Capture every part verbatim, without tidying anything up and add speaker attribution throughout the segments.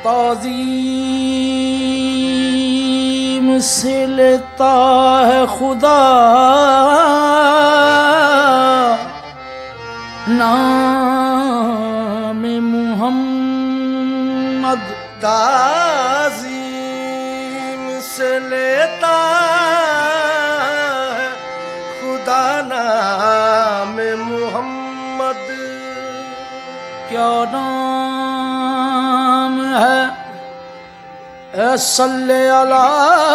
Speaker 1: ताज़ीम से लेता है खुदा नाम मुहम्मद।
Speaker 2: ताज़ीम से लेता है खुदा नाम मुहम्मद।
Speaker 1: क्या नाम है ए सल्ले अला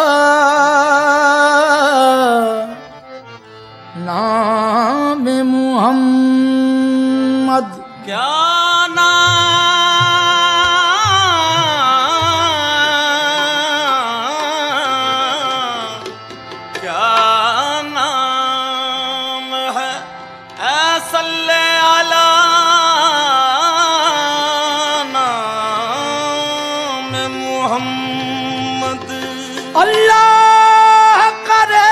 Speaker 1: नाम मुहम्मद।
Speaker 2: क्या नाम क्या नाम है ए सल्ले अला नाम मुहम्मद।
Speaker 1: अल्लाह करे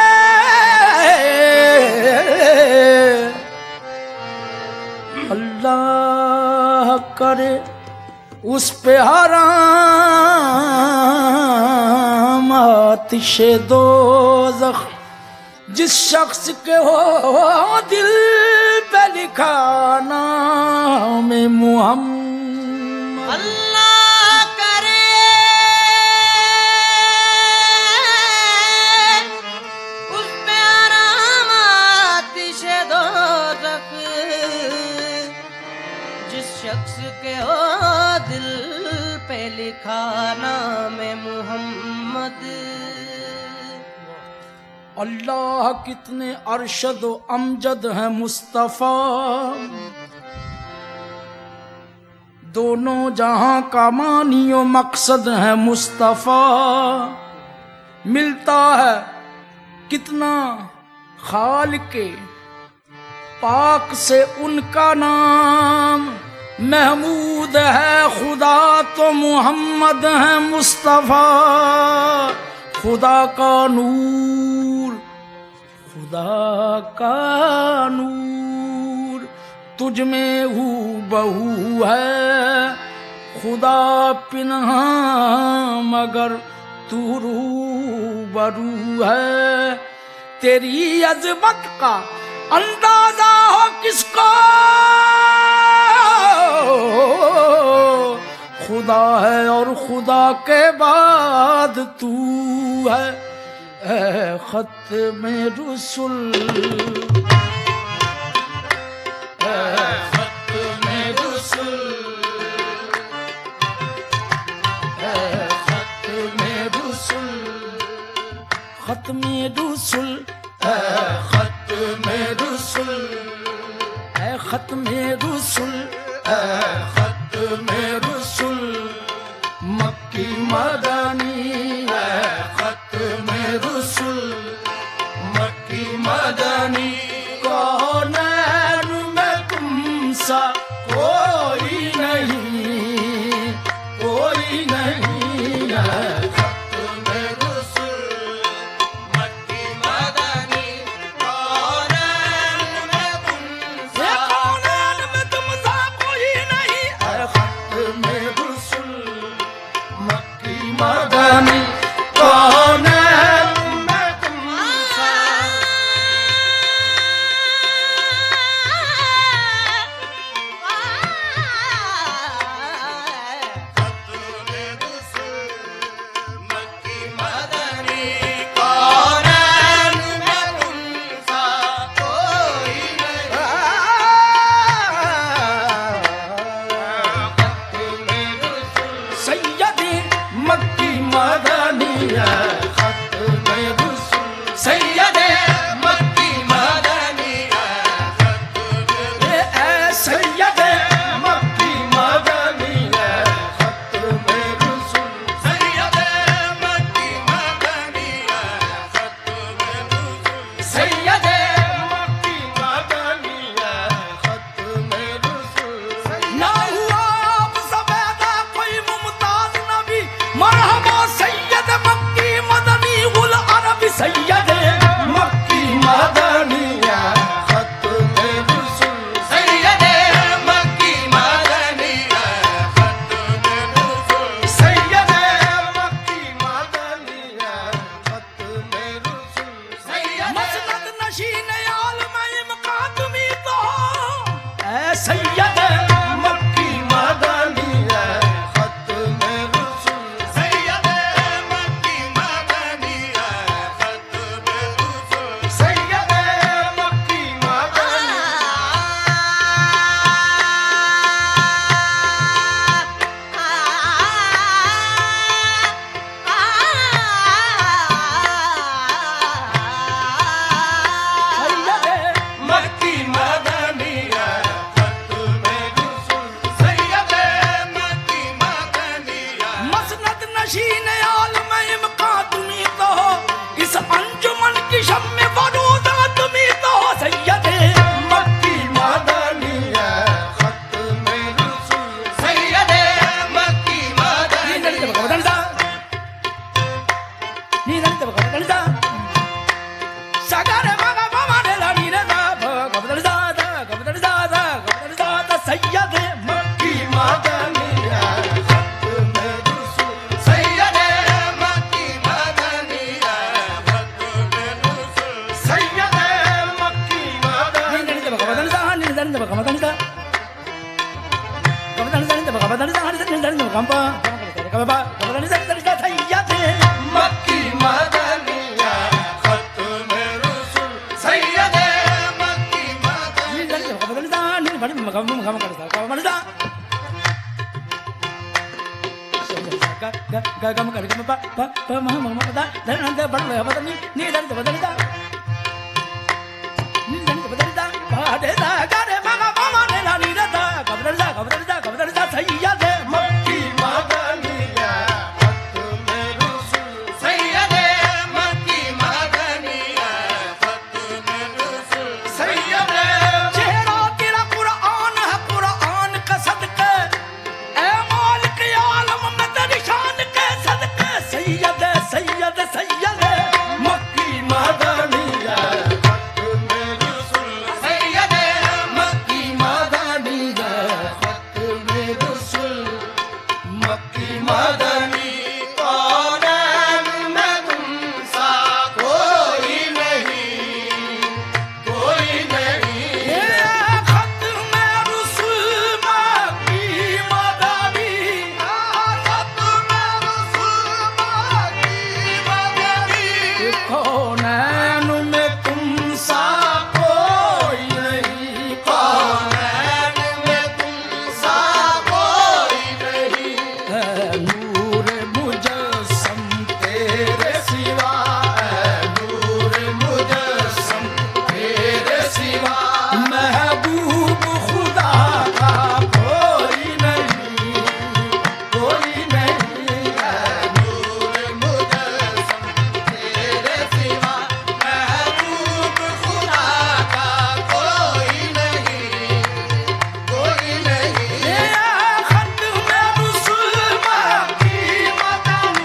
Speaker 1: अल्लाह करे उस पे हराम आतिशे दोज़ख जिस शख्स के हो दिल पे लिखा नाम मुहम्मद।
Speaker 2: अल्लाह करे उस पे हराम आतिशे दोज़ख जिस शख्स के हो दिल पे लिखा नाम मुहम्मद।
Speaker 1: अल्लाह कितने अरशद व अमजद हैं मुस्तफ़ा, दोनों जहां का मानियो मकसद है मुस्तफ़ा। मिलता है कितना खालिक़े पाक से उनका नाम, महमूद है खुदा तो मुहम्मद है मुस्तफ़ा। खुदा का नूर खुदा का नूर तुझ में हू बहू है, खुदा पिन्हा मगर तू रूबरू है। तेरी अज़मत का अंदाजा हो किसको, खुदा है और खुदा के बाद तू है। ऐ ख़त्मे रुसुल ऐ ख़त्मे रुसुल ऐ ख़त्मे रुसुल ख़त्मे रुसुल ऐ ख़त्मे रुसुल ऐ ख़त्मे रुसुल ऐ ख़त्मे रुसुल मक्की मदनी ऐ ख़त्मे रुसुल मक्की मदनी। कौनैन में तुम सा कोई नहीं कोई नहीं है।
Speaker 2: ख़त्मे रुसुल मक्की मदनी कौनैन में तुम सा
Speaker 1: कौनैन में तुम सा कोई नहीं है।
Speaker 2: ख़त्मे रुसुल मक्की मदनी कौनैन में तुम सा। ख़त्मे रुसुल मक्की मदनी कौनैन में तुम सा कोई नहीं। ख़त्मे रुसुल
Speaker 1: सैयदी मक्की मदनी है।
Speaker 2: ख़त्मे रुसुल सैयदे मक्की मदनी
Speaker 1: ए ऐ सैयदे
Speaker 2: मक्की मदनी ख़त्मे रुसुल सैयदे मक्की मदनी ख़त्मे रुसुल सैयदे मक्की मदनी ख़त्मे रुसुल।
Speaker 1: ना हुआ अब सवेदा कोई मुमताज नबी, मरहबा सैयद मक्की मदनी गुल अरबी सैयद
Speaker 2: मक्की मदनी ख़त्मे रुसुल सैयदे मक्की मदनी ख़त्मे रुसुल
Speaker 1: नशीन आलम इमका तुम्ही तो हो, इस अंजुमन की शम्मे वरूदा तुम्ही तो हो। सैयदे मक्की मदनिया खत्म रसूल,
Speaker 2: सैयदे मक्की मदनी
Speaker 1: ನೀನಂತ ಬಗದಳಿದ ಸಗರ ಮಗ ಮಮನೆಲ ನೀನದ ಬಗದಳಿದ ಗಬದಳಿದ ಗಬದಳಿದ ಸಯ್ಯದೆ ಮಕ್ಕಿ ಮದನಿಯ ಖತ್ಮ ರಸೂಲ್,
Speaker 2: ಸೈಯದೆ ಮಕ್ಕಿ ಮದನಿಯ ಖತ್ಮ ರಸೂಲ್,
Speaker 1: ಸಯ್ಯದೆ ಮಕ್ಕಿ ಮದನಿಯ ನೀನಂತ ಬಗದಳಿದ ನೀನಂತ ಬಗದಳಿದ ಗಬದಳಿದ ಬಗದಳಿದ ನೀನಂತ ಬಗಂಪ ಗಬ ಗಬದಳಿದ ಸಯ್ಯದೆ
Speaker 2: मक्की मदनिया खत्म रसूल, सैयदे मक्की मदनी
Speaker 1: सैयदे
Speaker 2: मक्की मदनिया खत्म रसूल, सैयदे मक्की मदनिया खत्म रसूल, सैयदे
Speaker 1: चेहरा तेरा कुरान है, कुरान का सदका ए मालिक आलम में तेरी शान के सदके। सैयद सैयद सैयद मक्की मदनिया
Speaker 2: खत्म रसूल, सैयदे मक्की मदनिया खत्म रसूल, मक्की मदनी कौनैन में तुम सा कोई नहीं, कोई नहीं।
Speaker 1: ये खत में रसूल मक्की मदनी,
Speaker 2: खत्म रसूल मक्की मदनी,
Speaker 1: कौनैन में तुम सा कोई नहीं,
Speaker 2: कौनैन में तुम सा कोई नहीं।
Speaker 1: है नूर मुजस्सम तेरे सिवा,
Speaker 2: नूर मुजस्सम तेरे सिवा,
Speaker 1: महबूब खुदा का कोई नहीं, कोई नहीं है।
Speaker 2: नूर मुजस्सम तेरे सिवा, महबूब खुदा का कोई नहीं, कोई नहीं।
Speaker 1: ये खत में रसूल मक्की मदनी,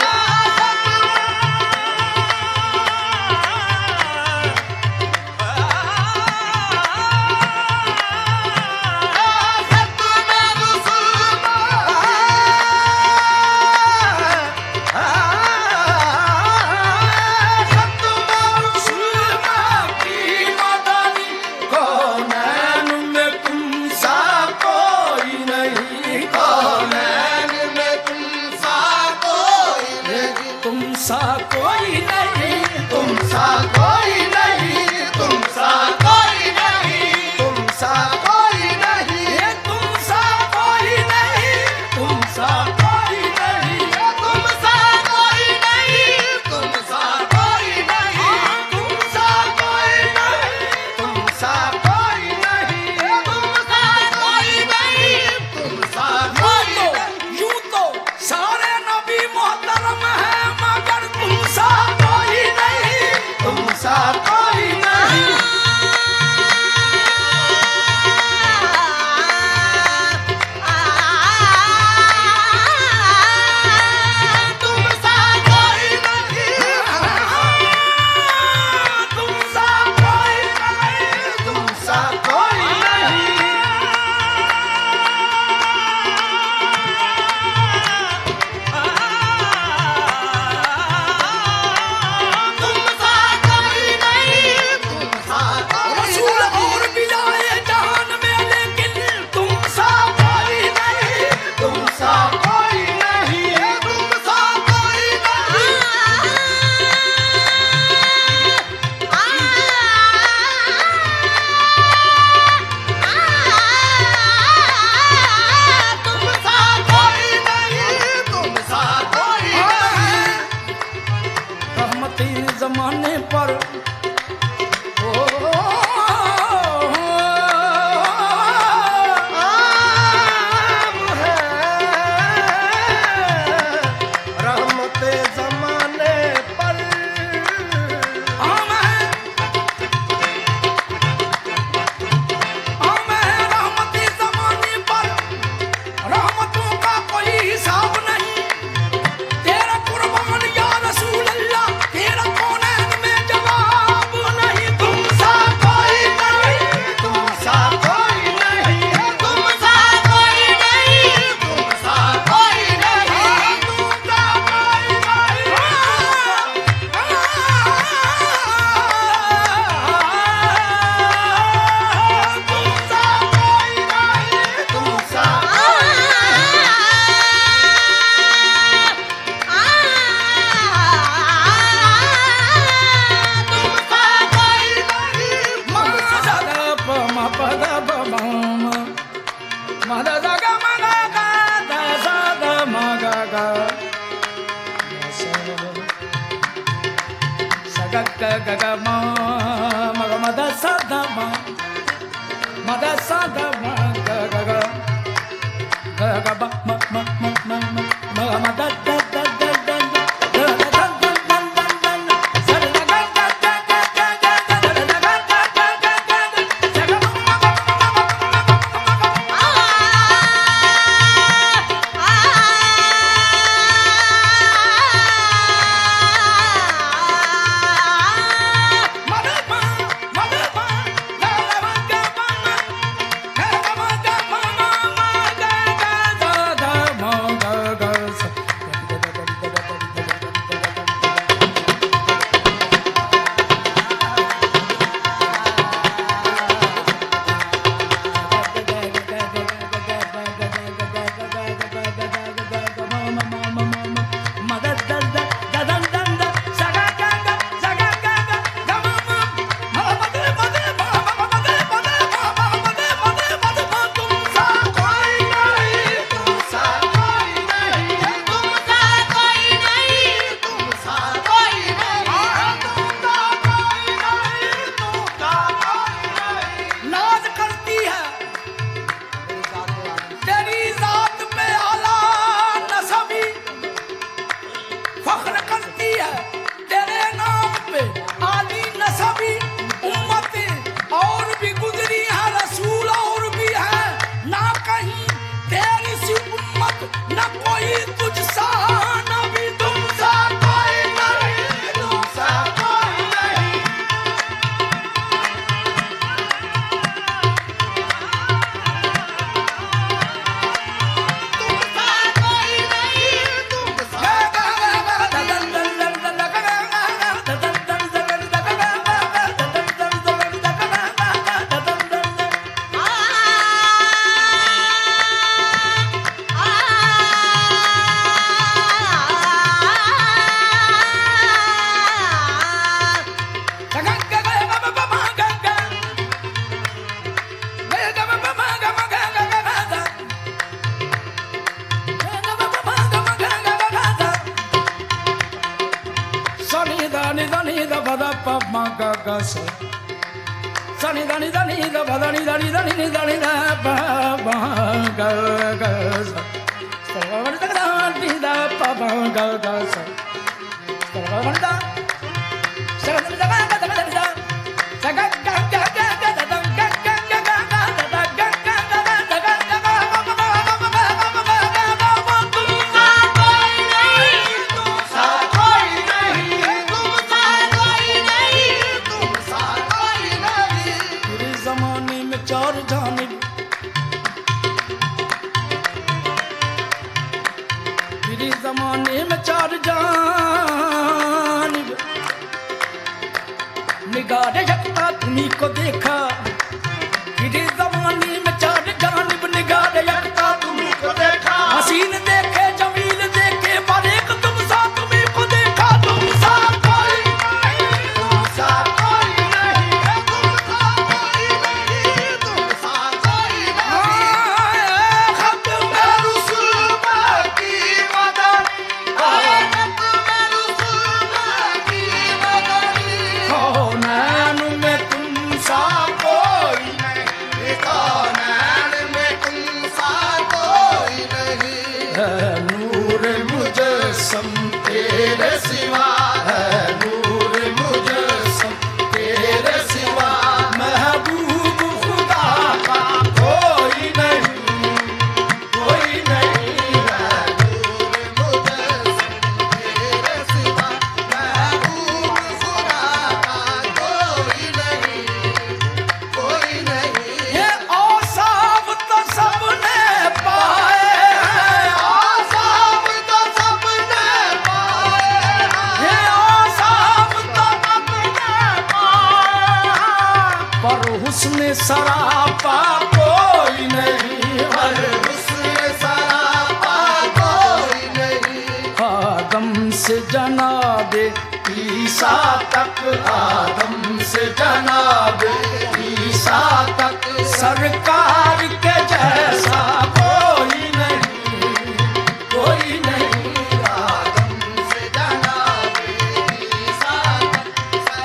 Speaker 1: खत में रसूल मक्की मदनी, कौनैन में तुम सा कोई नहीं,
Speaker 2: कौनैन में तुम सा कोई नहीं,
Speaker 1: तुम सा कोई नहीं,
Speaker 2: तुम सा कोई नहीं, तुम सा कोई नहीं, तुम सा कोई नहीं,
Speaker 1: ये तुम सा कोई नहीं, तुम सा कोई नहीं,
Speaker 2: तुम सा कोई नहीं, तुम सा कोई नहीं,
Speaker 1: तुम सा कोई नहीं,
Speaker 2: तुम सा कोई नहीं, तुम सा कोई नहीं, तुम सा कोई
Speaker 1: यूं तो
Speaker 2: नहीं।
Speaker 1: यूं तो सारे नबी मोहतरम हैं, मगर तुम सा कोई नहीं, तुम सा कोई नहीं।
Speaker 2: तुम सा कोई नहीं,
Speaker 1: तुम सा कोई नहीं,
Speaker 2: तुम सा कोई नहीं। तुम सा कोई नहीं, तुम सा कोई
Speaker 1: रसूल और भी आए जहान में, लेकिन तुम सा कोई नहीं,
Speaker 2: तुम सा कोई नहीं, तुम सा कोई नहीं। तुम सा कोई नहीं, तुम सा कोई नहीं।
Speaker 1: रहमती जमाने पर ओ,
Speaker 2: आम है
Speaker 1: ग ग ग म म ग म द स द म म द स द म ग ग ग ग ग ब म म म म म म म द द द द द Sunny, sunny, sunny, the sunny, sunny, sunny, sunny, the ba ba ga ga sa. Sarva da da di da ba ba ga ga sa. Sarva da. Sarva da ga ga da da. Sa ga ga ga ga ga da da ga ga ga ga ga da da ga ga ga ga da ga ga ga ba ba ba ba ba ba ba ba ba tum sa koi nahi tum sa koi nahi tum sa koi nahi tum sa koi nahi. पूरे जमाने में चार जानिब पूरे जमाने में चार जानिब निगाह यकता तुम्हीं को देखा पूरे जमाने में चार जानिब निगाह यकता तुम्हीं को देखा हसीन देखे जमील देखे पर एक तुम सा तुम्हीं को देखा तुम सा कोई नहीं तुम सा कोई नहीं तुम सा कोई नहीं तुम सा कोई नहीं खत में रुसूल बाकी मदद खत में रुसूल बाकी मदद हो नैन में तुम सा कोई नहीं
Speaker 2: कौनैन में तुम सा कोई नहीं
Speaker 1: है नूर मुजस्सम
Speaker 2: तेरे सिवा
Speaker 1: है नूर मुजस्सम तेरे सिवा महबूब खुदा का कोई नहीं कोई नहीं है
Speaker 2: नूर मुजस्सम तेरे सिवा महबूब खुदा का कोई नहीं कोई नहीं
Speaker 1: ये औसाफ तो सबने पाए हैं
Speaker 2: आसाम तो सबने पाए
Speaker 1: ये औसाफ तो सबने पाए हैं पर हुस्न सरापा कोई नहीं
Speaker 2: पर
Speaker 1: है
Speaker 2: हुस्न सरापा कोई नहीं
Speaker 1: आदम से जनाबे ईसा तक आदम से जनाबे ईसा तक सरकार के जैसा कोई नहीं कोई नहीं
Speaker 2: आदम से जनाबे ईसा तक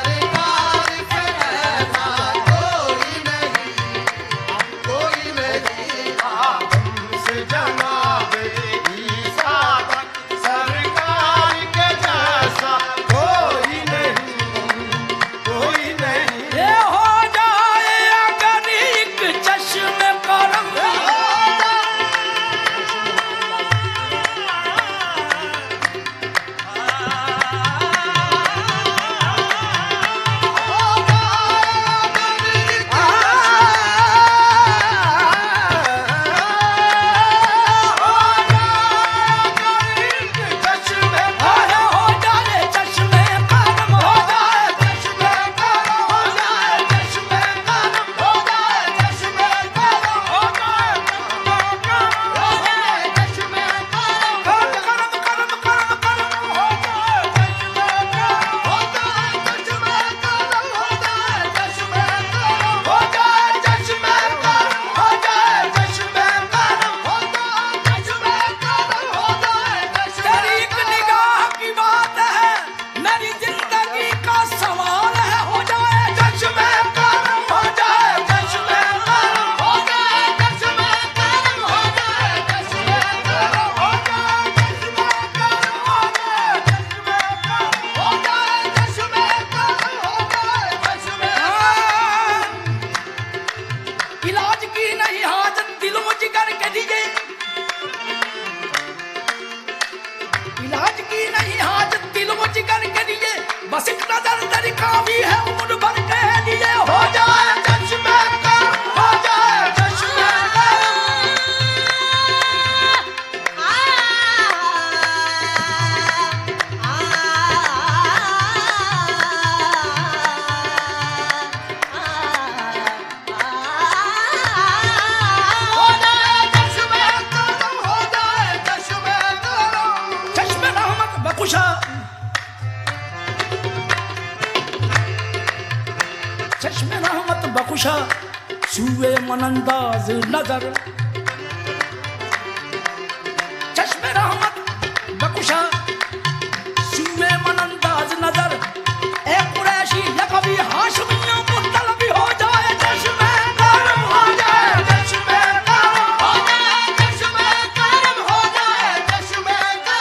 Speaker 1: इलाज की नहीं हाजत दिल व जिगर के लिए, बस एक नजर तेरी काफी है उम्र भर के लिए। हो जाए चश्मे का, हो जाए चश्मे का।
Speaker 2: हो जाए चश्मे गरम, हो जाए चश्मे गरम।
Speaker 1: चश्मे रहमत बकुशा, चश्मे रहमत बकुशा, सुए मनंदाज नजर। चश्मे रहमत बकुशा, सुए मनंदाज नजर। ए कुरैशी या कभी हाशमिया मुतलबी। हो जाए चश्मे गरम, हो जाए
Speaker 2: चश्मे गरम, हो जाए चश्मे गरम, हो जाए चश्मे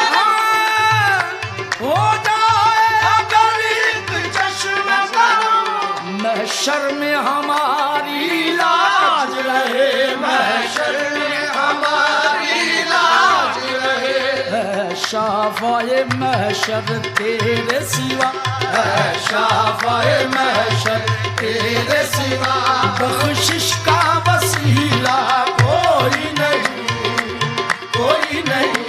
Speaker 2: गरम।
Speaker 1: हो जाए
Speaker 2: गरीब चश्मे गरम।
Speaker 1: महशर में हमारी लाज रहे,
Speaker 2: महशर में हमारी लाज रहे।
Speaker 1: शाफाए महशर तेरे सिवा,
Speaker 2: शाफाए महशर तेरे सिवा।
Speaker 1: बख्शिश का वसीला कोई नहीं,
Speaker 2: कोई नहीं